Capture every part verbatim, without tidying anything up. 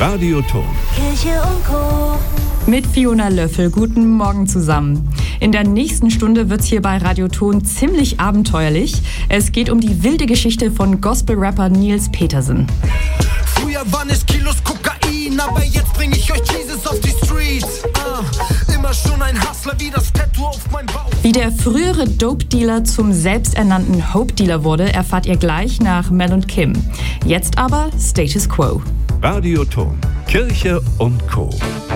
Radioton. Kirche und Co. Mit Fiona Löffel. Guten Morgen zusammen. In der nächsten Stunde wird's hier bei Radioton ziemlich abenteuerlich. Es geht um die wilde Geschichte von Gospel-Rapper Nils Petersen. Früher waren es Kilos Kokain, aber jetzt bring ich euch Jesus auf die Streets. Uh, immer schon ein Hustler wie das Tattoo auf meinem Bauch. Wie der frühere Dope-Dealer zum selbsternannten Hope-Dealer wurde, erfahrt ihr gleich nach Mel und Kim. Jetzt aber Status Quo. Radioton. Kirche und Co.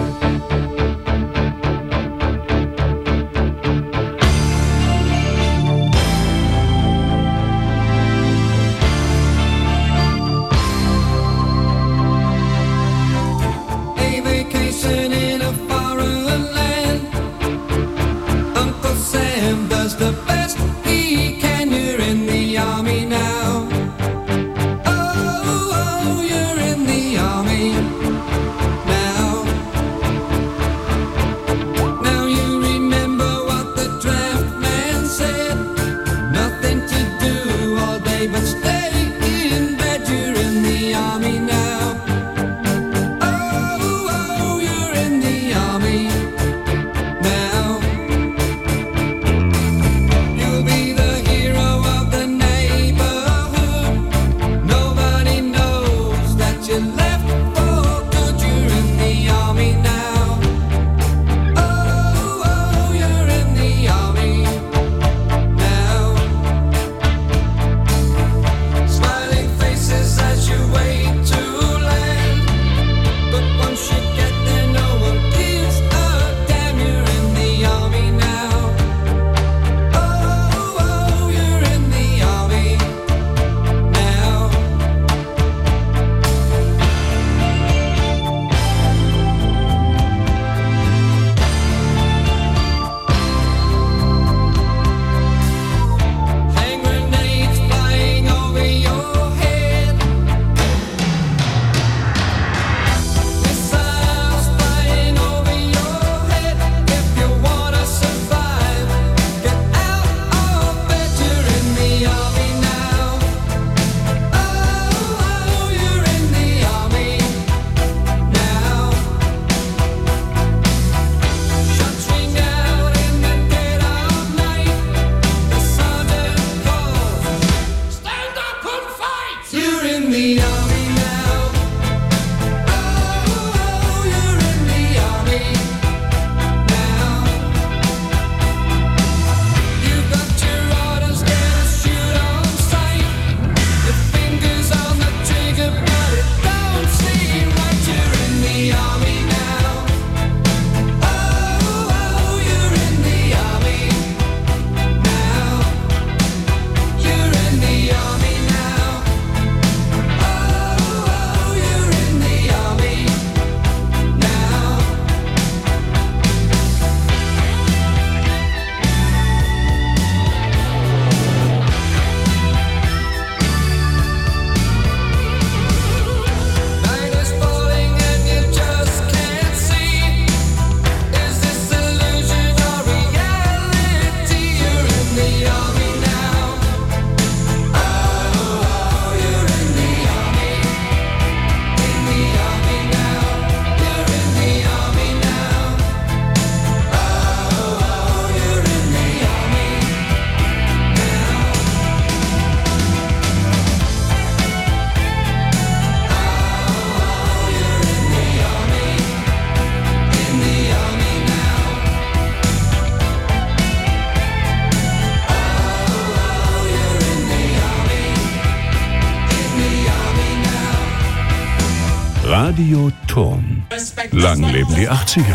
Radioton. Lang leben die achtziger.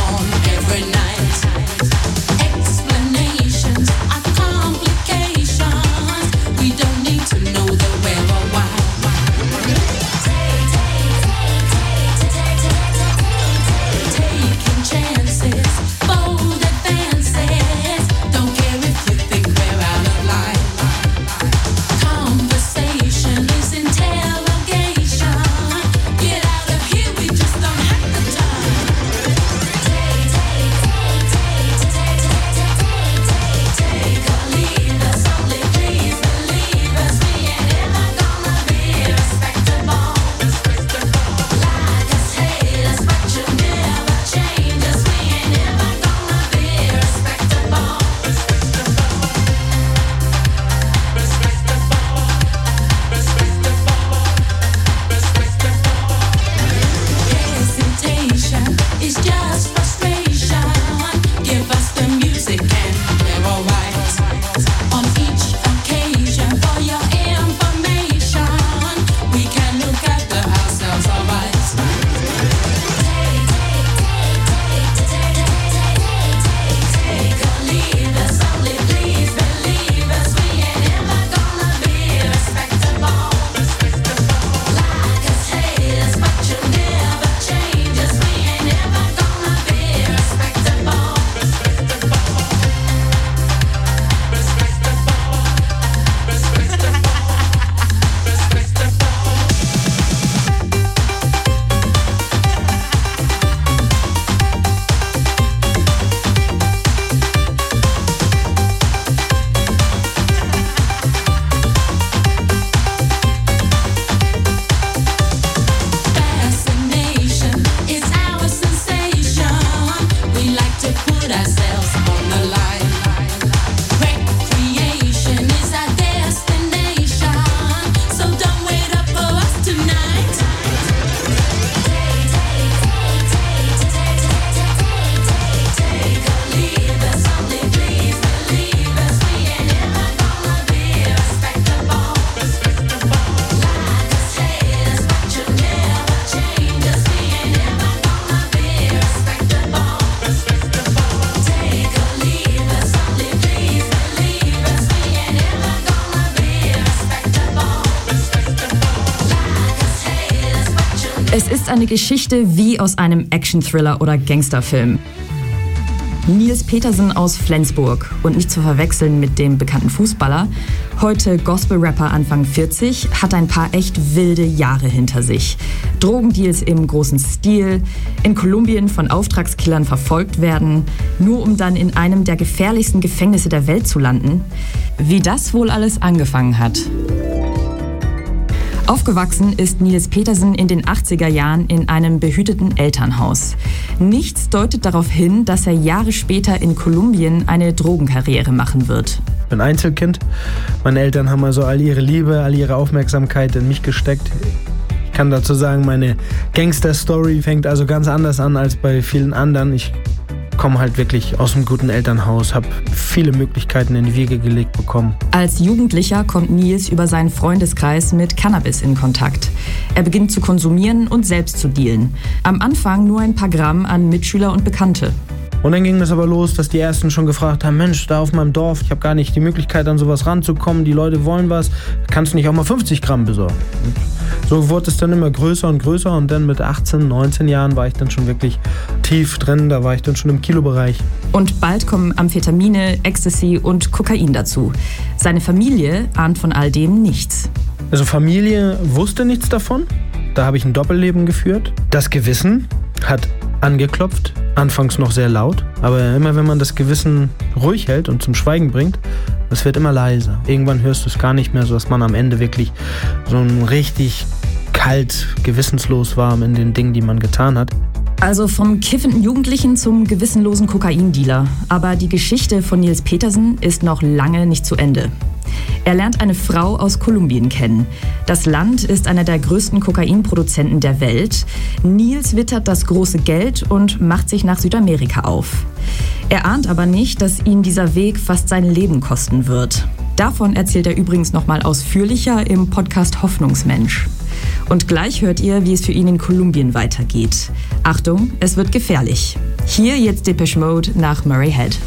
Explanations are complications. ist eine Geschichte wie aus einem Action-Thriller oder Gangsterfilm. Niels Petersen aus Flensburg und nicht zu verwechseln mit dem bekannten Fußballer, heute Gospel-Rapper Anfang vierzig, hat ein paar echt wilde Jahre hinter sich. Drogendeals im großen Stil, in Kolumbien von Auftragskillern verfolgt werden, nur um dann in einem der gefährlichsten Gefängnisse der Welt zu landen. Wie das wohl alles angefangen hat. Aufgewachsen ist Niels Petersen in den achtziger Jahren in einem behüteten Elternhaus. Nichts deutet darauf hin, dass er Jahre später in Kolumbien eine Drogenkarriere machen wird. Ich bin Einzelkind. Meine Eltern haben also all ihre Liebe, all ihre Aufmerksamkeit in mich gesteckt. Ich kann dazu sagen, meine Gangster-Story fängt also ganz anders an als bei vielen anderen. Ich komme halt wirklich aus einem guten Elternhaus, habe viele Möglichkeiten in die Wiege gelegt bekommen. Als Jugendlicher kommt Niels über seinen Freundeskreis mit Cannabis in Kontakt. Er beginnt zu konsumieren und selbst zu dealen. Am Anfang nur ein paar Gramm an Mitschüler und Bekannte. Und dann ging es aber los, dass die Ersten schon gefragt haben, Mensch, da auf meinem Dorf, ich habe gar nicht die Möglichkeit, an sowas ranzukommen, die Leute wollen was, kannst du nicht auch mal fünfzig Gramm besorgen? Und so wurde es dann immer größer und größer und dann mit achtzehn, neunzehn Jahren war ich dann schon wirklich tief drin, da war ich dann schon im Kilobereich. Und bald kommen Amphetamine, Ecstasy und Kokain dazu. Seine Familie ahnt von all dem nichts. Also Familie wusste nichts davon, da habe ich ein Doppelleben geführt. Das Gewissen hat angeklopft, anfangs noch sehr laut, aber immer wenn man das Gewissen ruhig hält und zum Schweigen bringt, es wird immer leiser. Irgendwann hörst du es gar nicht mehr, sodass man am Ende wirklich so ein richtig kalt, gewissenslos war in den Dingen, die man getan hat. Also vom kiffenden Jugendlichen zum gewissenlosen Kokaindealer. Aber die Geschichte von Niels Petersen ist noch lange nicht zu Ende. Er lernt eine Frau aus Kolumbien kennen. Das Land ist einer der größten Kokainproduzenten der Welt. Niels wittert das große Geld und macht sich nach Südamerika auf. Er ahnt aber nicht, dass ihn dieser Weg fast sein Leben kosten wird. Davon erzählt er übrigens nochmal ausführlicher im Podcast Hoffnungsmensch. Und gleich hört ihr, wie es für ihn in Kolumbien weitergeht. Achtung, es wird gefährlich. Hier jetzt Depeche Mode nach Murray Head.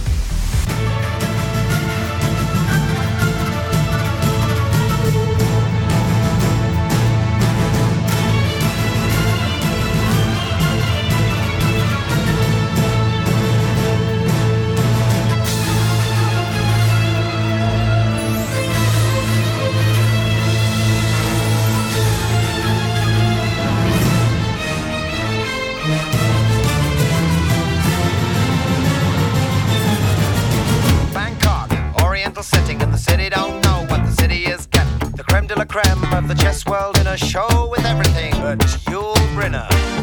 Setting in the city, don't know what the city is getting. The creme de la creme of the chess world in a show with everything but Yul Brynner.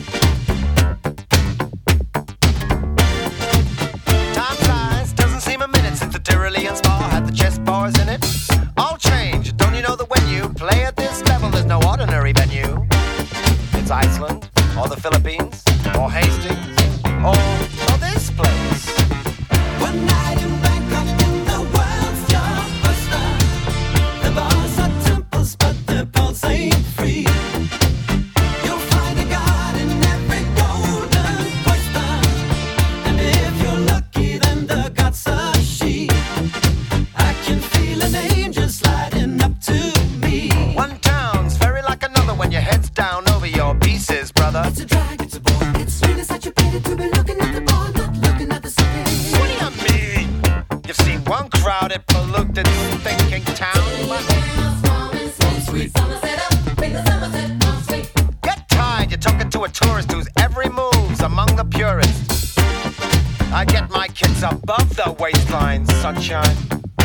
Time flies, doesn't seem a minute since the Tyrolean Spa had the chess bars in it. All change, don't you know that when you play at this level, there's no ordinary venue? It's Iceland, or the Philippines, or Hastings, or, or this place. One night in Bangkok in the world's blockbuster. The bars are temples, but the pulse ain't free. You'll find a god in every golden oyster, and if you're lucky, then the god's a she. I can feel an angel sliding up to me. One town's very like another when your head's down over your pieces, brother. It's a drag, it's a bore, it's really such a pity to be looking at the bar, not looking at the city. What do you mean? You've seen one crowded, polluted, thinking town. Get tired, you're talking to a tourist whose every move's among the purists. I get my kids above the waistline, sunshine.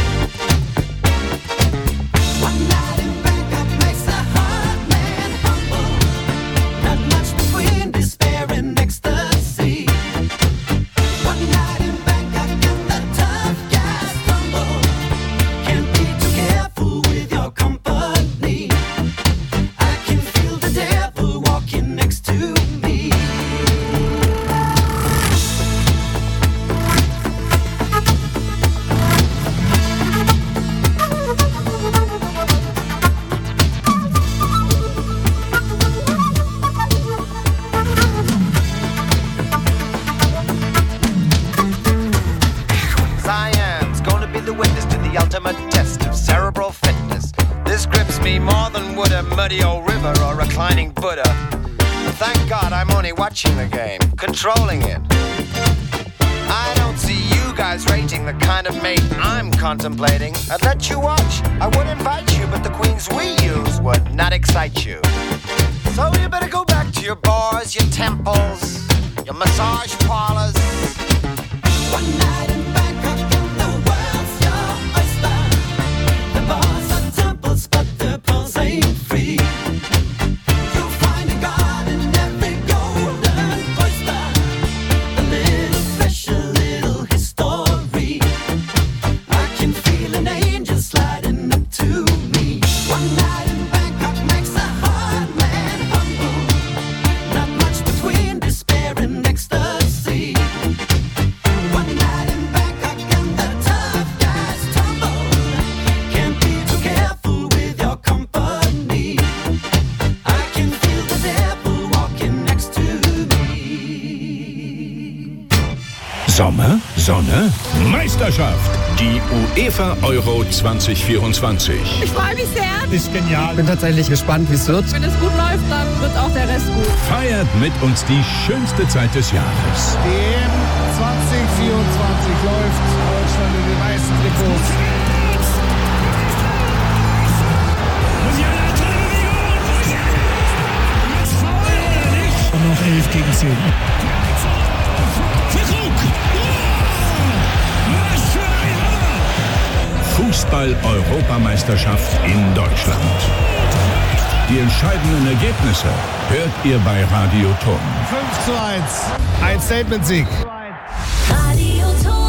One night in Bangkok makes a hard man humble. Not much between despair and ecstasy. One night in Bangkok and the tough guys stumble. Can't be too careful with your company. I can feel the devil walking next to me. Science gonna be the witness to the ultimate test of cerebral fitness. This grips me more than would a muddy old river or reclining Buddha. Thank God I'm only watching the game, controlling it. I don't see you guys rating the kind of mate I'm contemplating. I'd let you watch, I would invite you, but the queens we use would not excite you. So you better go back to your bars, your temples, your massage parlors. One night in Bangkok and the world's your oyster. The bars are temples, but the pearls ain't free. You'll find a god in every golden oyster. A little special little history. I can feel an angel sliding up to me. One night in Bangkok makes a hard man humble. Not much between despair and ecstasy. One night in Bangkok and the tough guys tumble. Can't be too careful with your company. I can feel the devil walking next to me. Sommer, Sonne, Meisterschaft. Die UEFA Euro zwanzig vierundzwanzig. Ich freue mich sehr. Ist genial. Ich bin tatsächlich gespannt, wie es wird. Wenn es gut läuft, dann wird auch der Rest gut. Feiert mit uns die schönste Zeit des Jahres. W M zwanzig vierundzwanzig läuft. Deutschland in den weißen Trikots. Und noch elf gegen zehn. Fußball-Europameisterschaft in Deutschland. Die entscheidenden Ergebnisse hört ihr bei Radio Ton. fünf zu eins. Ein Statement-Sieg. Radioton.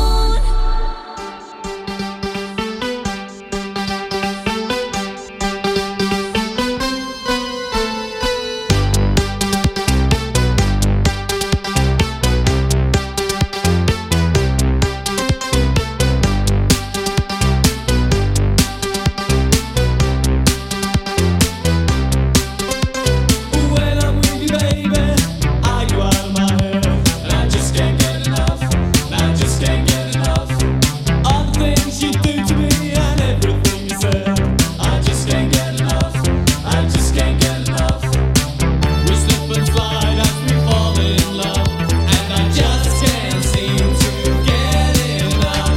When I'm with you, baby, are you out of my head? And I just can't get enough. And I just can't get enough. All the things you do to me and everything you said. I just can't get enough. I just can't get enough. We slip and slide as we fall in love. And I just can't seem to get enough.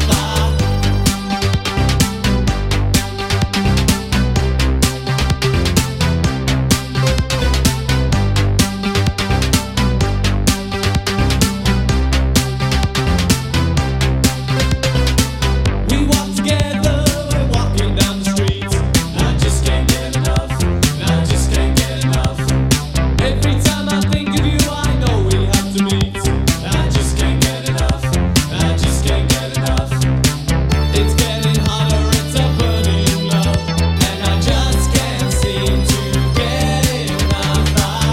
We walk together, we're walking down the street. I just can't get enough. I just can't get enough. Every time I think of you, I know we have to meet. I just can't get enough. I just can't get enough. It's getting hotter, it's a burning love, and I just can't seem to get enough.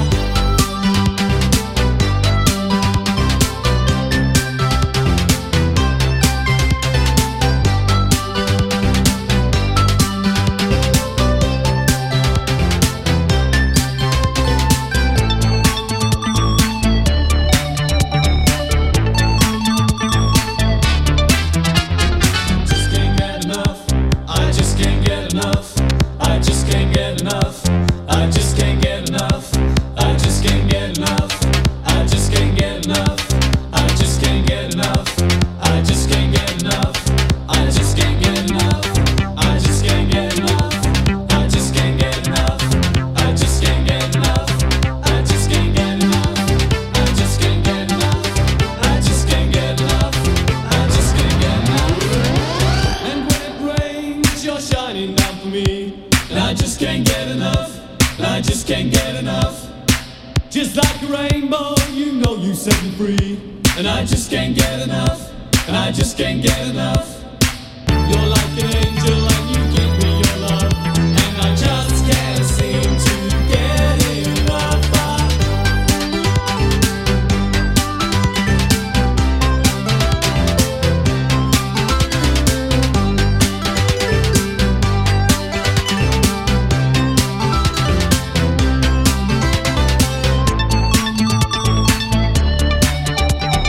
I just can't get enough. I just can't get enough. I just can't get enough. I just can't get enough. I just can't get enough. I just can't get enough. I just can't get enough. I just can't get enough. I just can't get enough. I just can't get enough. I just can't get enough. I just can't get enough. I just can't get enough. I just can't get enough. I just can't get enough. And when it rains, you're shining down for me. And I just can't get enough. And I just can't get enough. Just like a rainbow, you know you set me free. And I just can't get enough. And I just can't get enough. You're like an angel and you give me your love. And I just can't seem to get enough.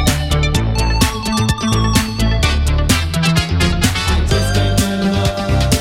I just can't get enough.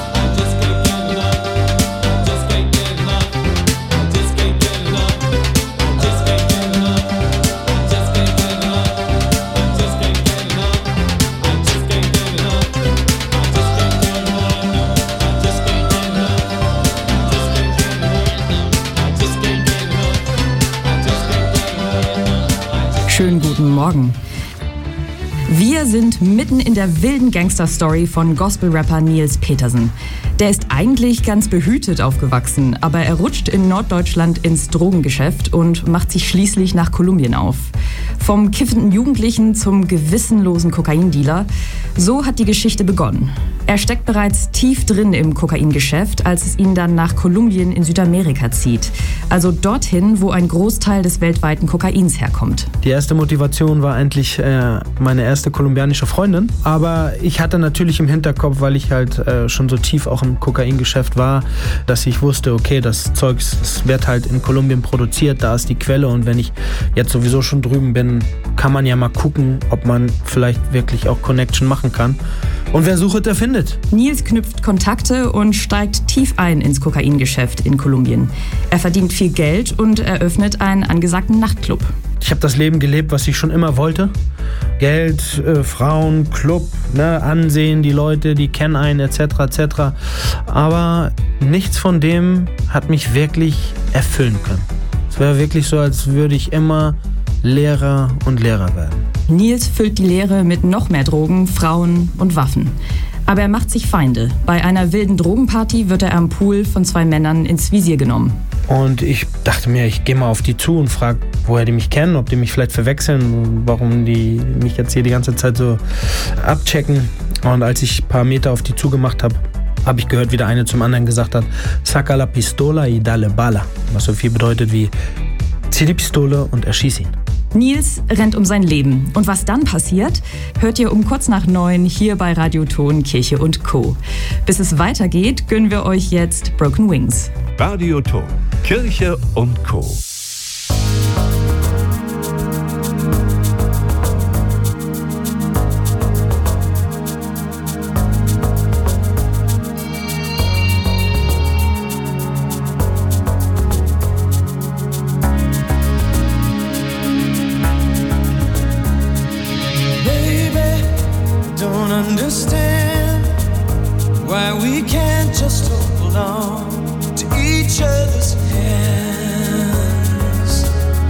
Morgen. Wir sind mitten in der wilden Gangster-Story von Gospel-Rapper Nils Petersen. Der ist eigentlich ganz behütet aufgewachsen, aber er rutscht in Norddeutschland ins Drogengeschäft und macht sich schließlich nach Kolumbien auf. Vom kiffenden Jugendlichen zum gewissenlosen Kokaindealer. So hat die Geschichte begonnen. Er steckt bereits tief drin im Kokaingeschäft, als es ihn dann nach Kolumbien in Südamerika zieht. Also dorthin, wo ein Großteil des weltweiten Kokains herkommt. Die erste Motivation war eigentlich äh, meine erste kolumbianische Freundin. Aber ich hatte natürlich im Hinterkopf, weil ich halt äh, schon so tief auch im Kokaingeschäft war, dass ich wusste, okay, das Zeugs, das wird halt in Kolumbien produziert, da ist die Quelle. Und wenn ich jetzt sowieso schon drüben bin, kann man ja mal gucken, ob man vielleicht wirklich auch Connection machen kann. Und wer sucht, der findet. Nils knüpft Kontakte und steigt tief ein ins Kokaingeschäft in Kolumbien. Er verdient viel Geld und eröffnet einen angesagten Nachtclub. Ich habe das Leben gelebt, was ich schon immer wollte. Geld, äh, Frauen, Club, ne, Ansehen, die Leute, die kennen einen, et cetera et cetera. Aber nichts von dem hat mich wirklich erfüllen können. Es wäre wirklich so, als würde ich immer Lehrer und Lehrer werden. Nils füllt die Leere mit noch mehr Drogen, Frauen und Waffen. Aber er macht sich Feinde. Bei einer wilden Drogenparty wird er am Pool von zwei Männern ins Visier genommen. Und ich dachte mir, ich gehe mal auf die zu und frage, woher die mich kennen, ob die mich vielleicht verwechseln, warum die mich jetzt hier die ganze Zeit so abchecken. Und als ich ein paar Meter auf die zugemacht habe, habe ich gehört, wie der eine zum anderen gesagt hat, saca la pistola y dale bala. Was so viel bedeutet wie, zieh die Pistole und erschieß ihn. Nils rennt um sein Leben. Und was dann passiert, hört ihr um kurz nach neun hier bei Radioton Kirche und Co. Bis es weitergeht, gönnen wir euch jetzt Broken Wings. Radioton Kirche und Co. Understand why we can't just hold on to each other's hands.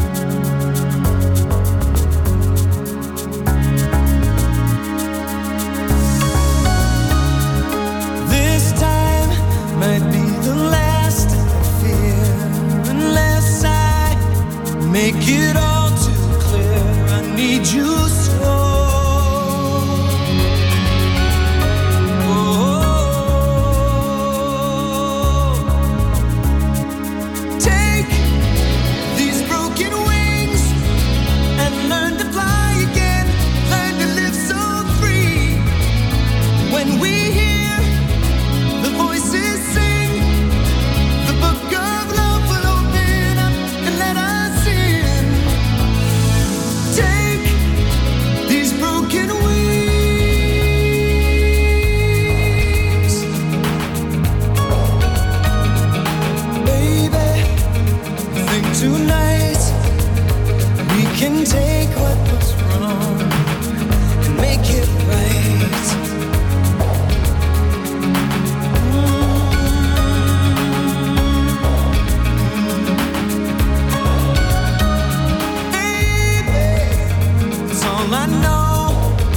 This time might be the last I fear, unless I make it all too clear. I need you so. Tonight, we can take what was wrong and make it right. Mm-hmm. Baby, it's all I know.